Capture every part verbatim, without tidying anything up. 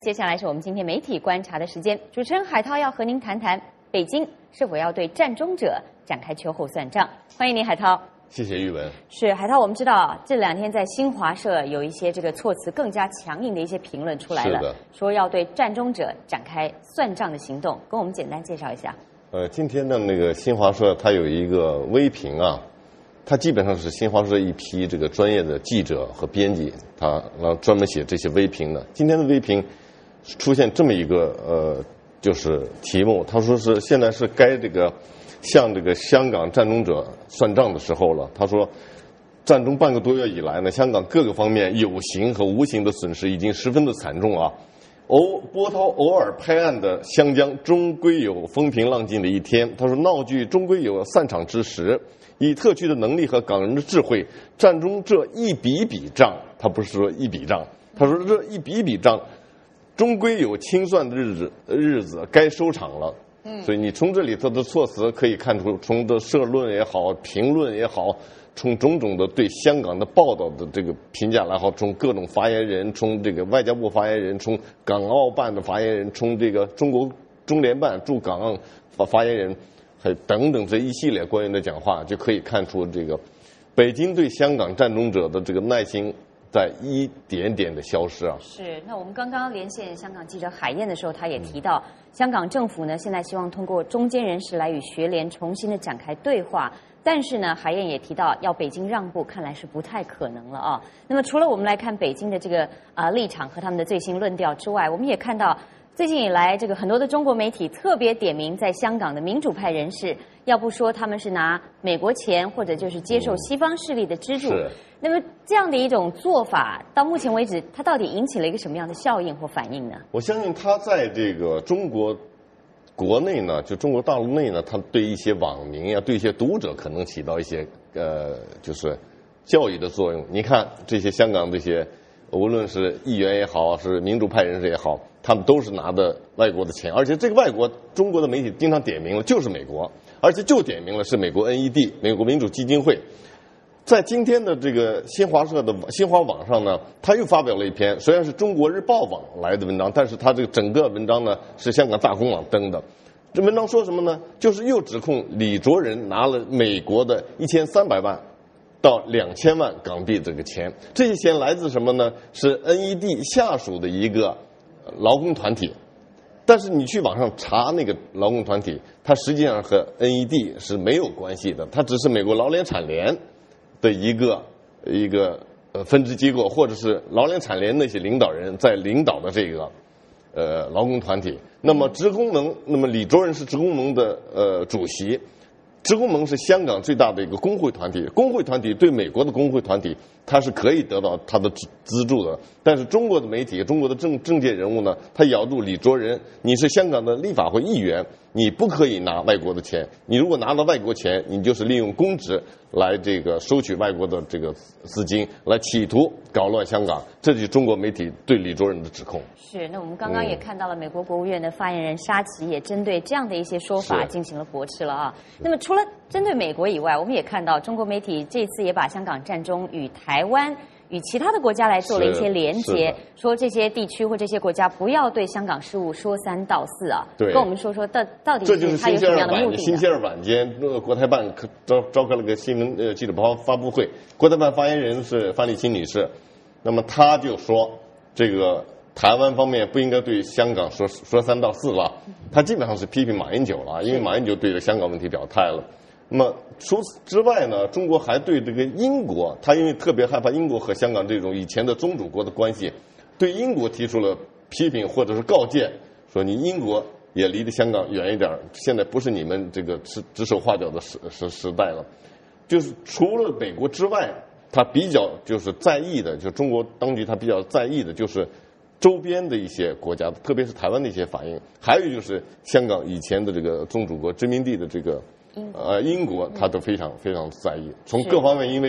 接下来是我们今天媒体观察的时间，主持人海涛要和您谈谈北京是否要对占中者展开秋后算账。欢迎您，海涛。 谢谢玉文。 是海涛，我们知道这两天在新华社有一些这个措辞更加强硬的一些评论出来了，说要对占中者展开算账的行动，跟我们简单介绍一下。 呃，今天的那个新华社它有一个微评啊，它基本上是新华社一批这个专业的记者和编辑，他然后专门写这些微评的。今天的微评出现这么一个呃，就是题目，他说是现在是该这个向这个香港占中者算账的时候了。他说，占中半个多月以来呢，香港各个方面有形和无形的损失已经十分的惨重啊。偶波涛偶尔拍岸的湘江，终归有风平浪静的一天。他说，闹剧终归有散场之时。以特区的能力和港人的智慧，占中这一笔笔账，他不是说一笔账，他说这一笔笔账终归有清算的日子，日子该收场了。嗯，所以你从这里头的措辞可以看出，从的社论也好，评论也好，从种种的对香港的报道的这个评价来好，从各种发言人，从这个外交部发言人，从港澳办的发言人，从这个中国中联办驻港澳发发言人，还等等这一系列官员的讲话，就可以看出这个北京对香港占中者的这个耐心在一点点的消失啊。 是，那我们刚刚连线香港记者海燕的时候，他也提到，嗯、香港政府呢现在希望通过中间人士来与学联重新的展开对话，但是呢，海燕也提到要北京让步，看来是不太可能了啊。那么除了我们来看北京的这个啊、呃、立场和他们的最新论调之外，我们也看到最近以来这个很多的中国媒体特别点名在香港的民主派人士，要不说他们是拿美国钱，或者就是接受西方势力的资助。 是。 那么这样的一种做法，到目前为止，它到底引起了一个什么样的效应或反应呢？ 我相信它在这个中国国内呢，就中国大陆内呢，它对一些网民呀、对一些读者可能起到一些呃，就是教育的作用。你看这些香港这些，无论是议员也好，是民主派人士也好，他们都是拿的外国的钱，而且这个外国中国的媒体经常点名了，就是美国，而且就点名了是美国 N E D 美国民主基金会。在今天的这个新华社的新华网上呢，他又发表了一篇，虽然是中国日报网来的文章，但是他这个整个文章呢是香港大公网登的。这文章说什么呢？就是又指控李卓人拿了美国的一千三百万到两千万港币这个钱，这些钱来自什么呢？是 N E D 下属的一个劳工团体。但是你去网上查那个劳工团体，它实际上和 N E D 是没有关系的，它只是美国劳联产联的一个一个呃分支机构，或者是劳联产联那些领导人在领导的这个呃劳工团体。那么职工盟，那么李卓人是职工盟的呃主席。职工盟是香港最大的一个工会团体，工会团体对美国的工会团体，它是可以得到它的资助的。但是中国的媒体、中国的政政界人物呢，他咬住李卓人，你是香港的立法会议员，你不可以拿外国的钱。你如果拿了外国钱，你就是利用公职来这个收取外国的这个资金，来企图搞乱香港。这就是中国媒体对李卓人的指控。 是，那我们刚刚也看到了美国国务院的发言人沙奇也针对这样的一些说法进行了驳斥了啊。那么除了针对美国以外，我们也看到中国媒体这次也把香港占中与台湾与其他的国家来做了一些连结，说这些地区或这些国家不要对香港事务说三道四啊。 对， 跟我们说说到到底是他有什么样的目的呢？ 星期二晚间，呃，国台办召召开了个新闻呃记者发发布会，国台办发言人是范丽青女士，那么她就说，这个台湾方面不应该对香港说说三道四了，她基本上是批评马英九了，因为马英九对着香港问题表态了。那么除此之外呢，中国还对这个英国，他因为特别害怕英国和香港这种以前的宗主国的关系，对英国提出了批评或者是告诫，说你英国也离着香港远一点，现在不是你们这个指指手画脚的时时时代了。就是除了美国之外，他比较就是在意的，就中国当局他比较在意的就是周边的一些国家，特别是台湾的一些反应，还有就是香港以前的这个宗主国殖民地的这个呃英国，他都非常非常在意。从各方面，因为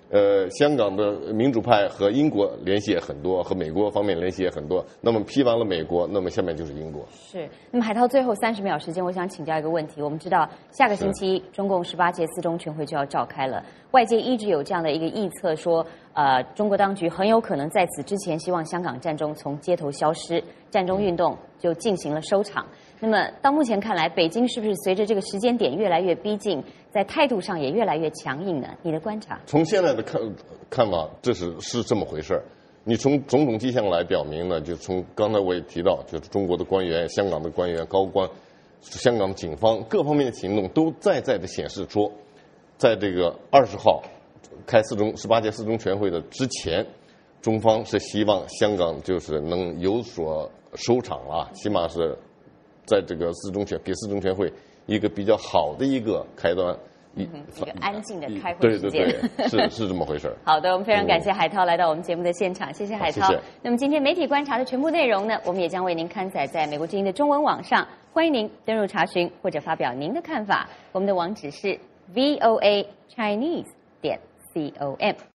呃，香港的民主派和英国联系也很多，和美国方面联系也很多。那么批完了美国，那么下面就是英国。 是。那么海涛最后三十秒时间，我想请教一个问题。我们知道下个星期中共十八届四中全会就要召开了，外界一直有这样的一个臆测说，呃，中国当局很有可能在此之前希望香港战争从街头消失，战中运动就进行了收场。那么到目前看来，北京是不是随着这个时间点越来越逼近，在态度上也越来越强硬呢？你的观察？ 从现在的看看法，这是是这么回事儿。你从种种迹象来表明呢，就从刚才我也提到，就是中国的官员、香港的官员、高官、香港警方各方面的行动，都在在的显示出，在这个二十号开四中十八届四中全会的之前，中方是希望香港就是能有所收场了，起码是在这个四中全给四中全会一个比较好的一个开端。 嗯，一个安静的开会时间， 对对对，是是这么回事。 好的，我们非常感谢海涛来到我们节目的现场，谢谢海涛。 谢谢。 那么今天媒体观察的全部内容呢，我们也将为您刊载在美国之音的中文网上，欢迎您登入查询或者发表您的看法。我们的网址是 V O A Chinese 点 C O M。